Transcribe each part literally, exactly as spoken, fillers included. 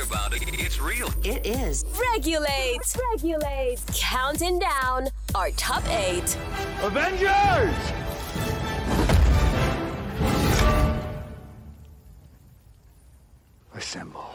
about it. It's real. It is. Regulate. Regulate. Counting down our top eight. Avengers! Assemble.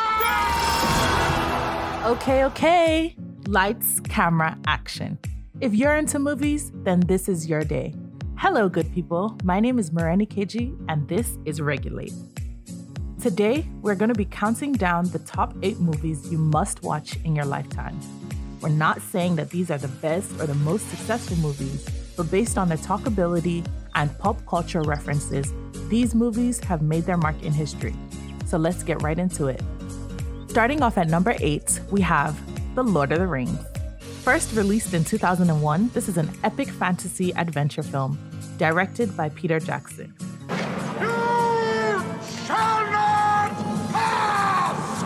Okay, okay. Lights, camera, action. If you're into movies, then this is your day. Hello, good people. My name is Marani Keji, and this is Regulate. Today, we're going to be counting down the top eight movies you must watch in your lifetime. We're not saying that these are the best or the most successful movies, but based on their talkability and pop culture references, these movies have made their mark in history. So let's get right into it. Starting off at number eight, we have The Lord of the Rings. First released in two thousand one, this is an epic fantasy adventure film directed by Peter Jackson. You shall not pass!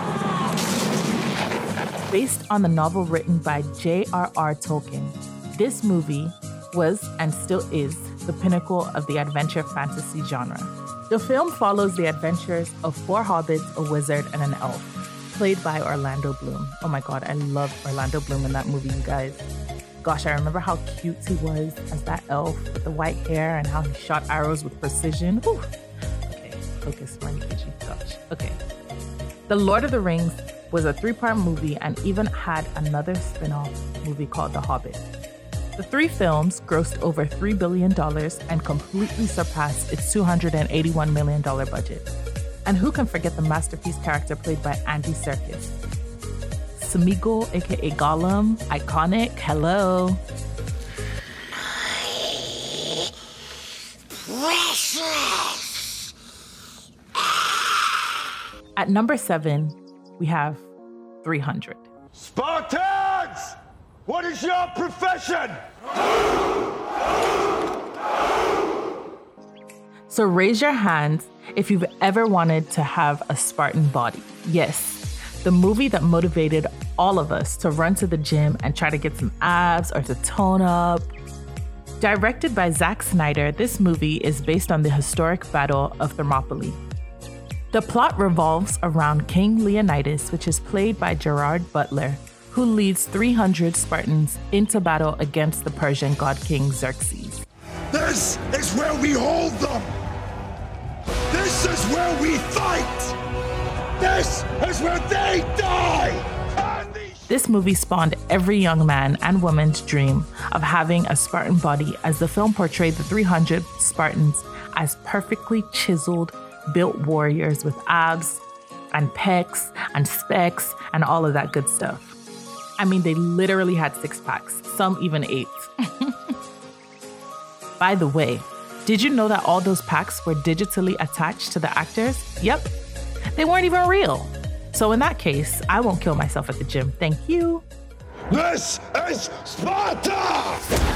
Based on the novel written by J R R Tolkien, this movie was and still is the pinnacle of the adventure fantasy genre. The film follows the adventures of four hobbits, a wizard, and an elf, played by Orlando Bloom. Oh my God, I love Orlando Bloom in that movie, you guys. Gosh, I remember how cute he was as that elf with the white hair and how he shot arrows with precision. Whew. Okay, focus, Marani Keji. Gosh, okay. The Lord of the Rings was a three-part movie and even had another spin-off movie called The Hobbit. The three films grossed over three billion dollars and completely surpassed its two hundred eighty-one million dollars budget. And who can forget the masterpiece character played by Andy Serkis? Smeagol, aka Gollum, iconic, hello. Precious. At number seven, we have three hundred. Spartans! What is your profession? So raise your hands if you've ever wanted to have a Spartan body. Yes, the movie that motivated all of us to run to the gym and try to get some abs or to tone up. Directed by Zack Snyder, this movie is based on the historic Battle of Thermopylae. The plot revolves around King Leonidas, which is played by Gerard Butler, who leads three hundred Spartans into battle against the Persian god King Xerxes. This is where we hold them! This is where we fight! This is where they die! This movie spawned every young man and woman's dream of having a Spartan body, as the film portrayed the three hundred Spartans as perfectly chiseled, built warriors with abs and pecs and specs and all of that good stuff. I mean, they literally had six packs, some even eight. By the way, did you know that all those packs were digitally attached to the actors? Yep, they weren't even real. So in that case, I won't kill myself at the gym. Thank you. This is Sparta!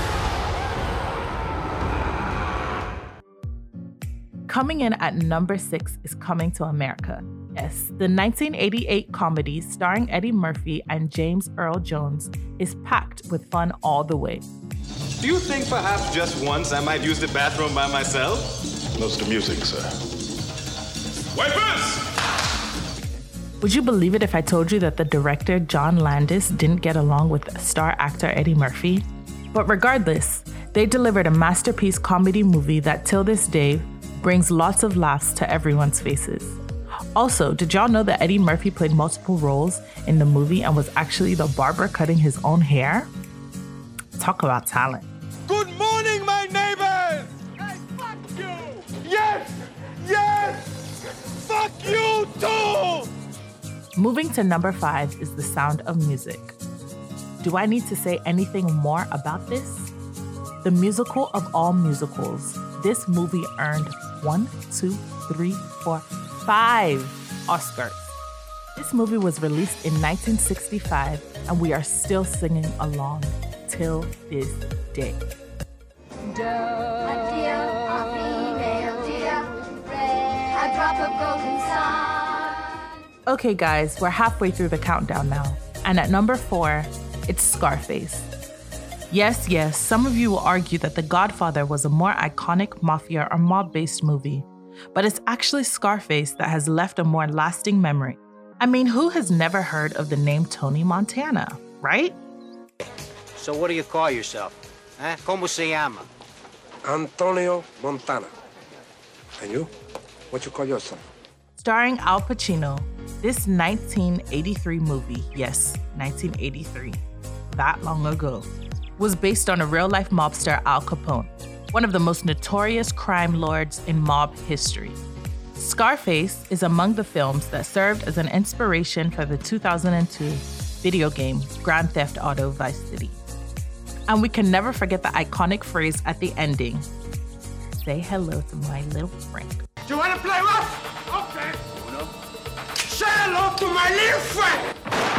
Coming in at number six is Coming to America. Yes, the nineteen eighty-eight comedy starring Eddie Murphy and James Earl Jones is packed with fun all the way. Do you think perhaps just once I might use the bathroom by myself? Notes to music, sir. Wipers! Would you believe it if I told you that the director John Landis didn't get along with star actor Eddie Murphy? But regardless, they delivered a masterpiece comedy movie that till this day brings lots of laughs to everyone's faces. Also, did y'all know that Eddie Murphy played multiple roles in the movie and was actually the barber cutting his own hair? Talk about talent. Good morning, my neighbors! Hey, fuck you! Yes! Yes! Fuck you too! Moving to number five is The Sound of Music. Do I need to say anything more about this? The musical of all musicals, this movie earned one, two, three, four, five Oscars. This movie was released in nineteen sixty-five, and we are still singing along till this day. Okay guys, we're halfway through the countdown now. And at number four, it's Scarface. Yes, yes, some of you will argue that The Godfather was a more iconic mafia or mob-based movie, but it's actually Scarface that has left a more lasting memory. I mean, who has never heard of the name Tony Montana, right? So what do you call yourself? Eh? ¿Cómo se llama? Antonio Montana. And you? What you call yourself? Starring Al Pacino, this nineteen eighty-three movie, yes, nineteen eighty-three, that long ago, was based on a real-life mobster, Al Capone, one of the most notorious crime lords in mob history. Scarface is among the films that served as an inspiration for the two thousand two video game Grand Theft Auto Vice City. And we can never forget the iconic phrase at the ending, "Say hello to my little friend." Do you want to play rough? Okay. Uno. Say hello to my little friend.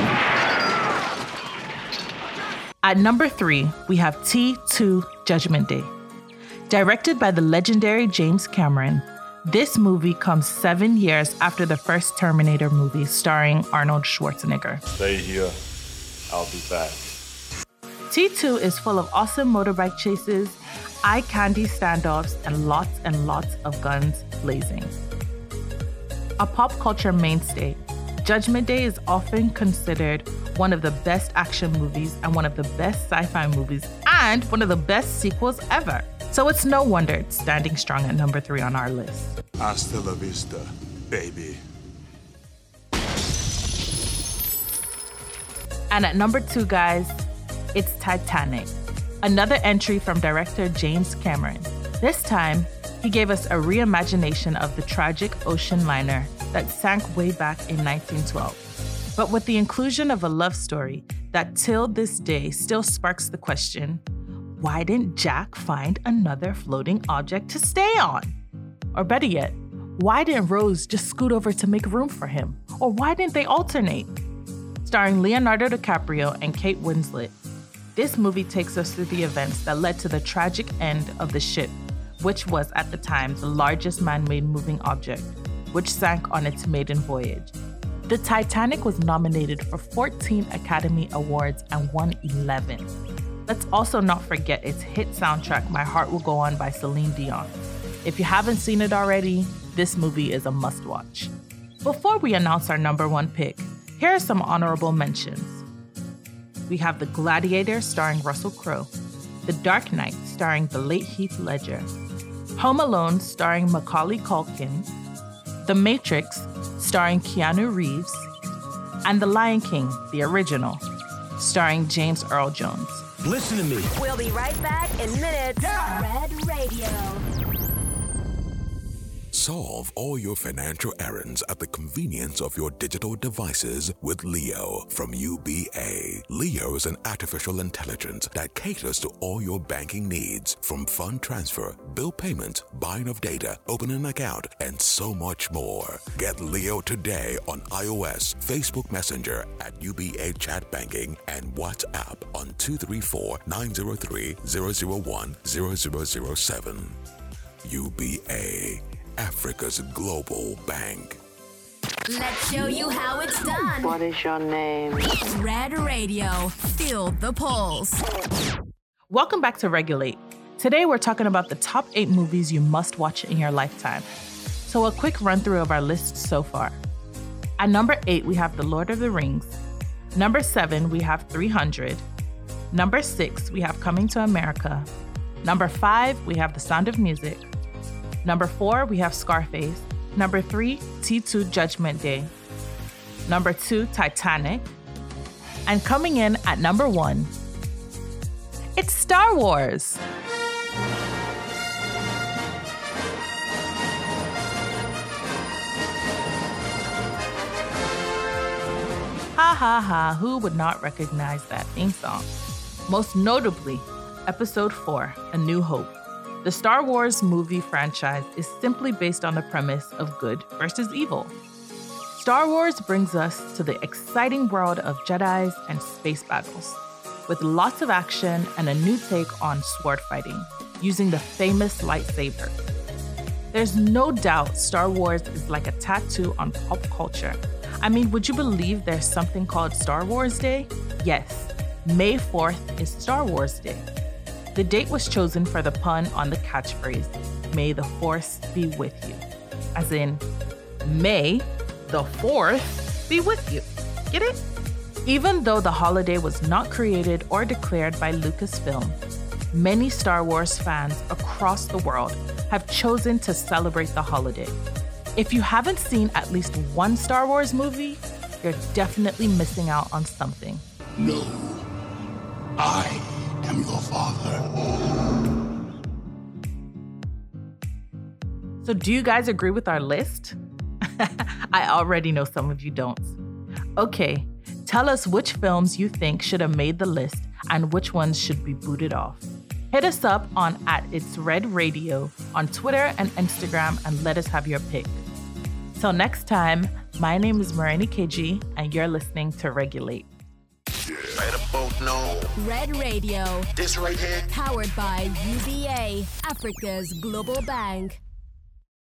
At number three, we have T two Judgment Day. Directed by the legendary James Cameron, this movie comes seven years after the first Terminator movie starring Arnold Schwarzenegger. Stay here. I'll be back. T two is full of awesome motorbike chases, eye candy standoffs, and lots and lots of guns blazing. A pop culture mainstay, Judgment Day is often considered one of the best action movies and one of the best sci-fi movies and one of the best sequels ever. So it's no wonder it's standing strong at number three on our list. Hasta la vista, baby. And at number two, guys, it's Titanic, another entry from director James Cameron. This time, he gave us a reimagination of the tragic ocean liner that sank way back in nineteen twelve. But with the inclusion of a love story that till this day still sparks the question, why didn't Jack find another floating object to stay on? Or better yet, why didn't Rose just scoot over to make room for him? Or why didn't they alternate? Starring Leonardo DiCaprio and Kate Winslet, this movie takes us through the events that led to the tragic end of the ship, which was at the time the largest man-made moving object, which sank on its maiden voyage. The Titanic was nominated for fourteen Academy Awards and won eleven. Let's also not forget its hit soundtrack, My Heart Will Go On by Celine Dion. If you haven't seen it already, this movie is a must-watch. Before we announce our number one pick, here are some honorable mentions. We have The Gladiator starring Russell Crowe, The Dark Knight starring the late Heath Ledger, Home Alone starring Macaulay Culkin, The Matrix starring Keanu Reeves, and The Lion King, the original, starring James Earl Jones. Listen to me. We'll be right back in minutes. Yeah. Red Radio. Solve all your financial errands at the convenience of your digital devices with Leo from U B A. Leo is an artificial intelligence that caters to all your banking needs, from fund transfer, bill payment, buying of data, opening an account, and so much more. Get Leo today on iOS, Facebook Messenger at U B A Chat Banking, and WhatsApp on two three four, nine zero three, zero zero one, zero zero zero seven. U B A, Africa's global bank. Let's show you how it's done. What is your name? Red Radio. Feel the pulse. Welcome back to Regulate. Today we're talking about the top eight movies you must watch in your lifetime. So a quick run through of our list so far. At number eight, we have The Lord of the Rings. Number seven, we have three hundred. Number six, we have Coming to America. Number five, we have The Sound of Music. Number four, we have Scarface. Number three, T two Judgment Day. Number two, Titanic. And coming in at number one, it's Star Wars. Ha ha ha, who would not recognize that theme song? Most notably, Episode four, A New Hope. The Star Wars movie franchise is simply based on the premise of good versus evil. Star Wars brings us to the exciting world of Jedis and space battles, with lots of action and a new take on sword fighting, using the famous lightsaber. There's no doubt Star Wars is like a tattoo on pop culture. I mean, would you believe there's something called Star Wars Day? Yes, May fourth is Star Wars Day. The date was chosen for the pun on the catchphrase, May the Force be with you. As in, May the fourth be with you. Get it? Even though the holiday was not created or declared by Lucasfilm, many Star Wars fans across the world have chosen to celebrate the holiday. If you haven't seen at least one Star Wars movie, you're definitely missing out on something. No, I am your father. So do you guys agree with our list? I already know some of you don't. Okay, tell us which films you think should have made the list and which ones should be booted off. Hit us up on at It's Red Radio on Twitter and Instagram and let us have your pick. Till next time, my name is Marani K G and you're listening to Regulate. Better both know. Red Radio. This right here. Powered by U B A, Africa's Global Bank.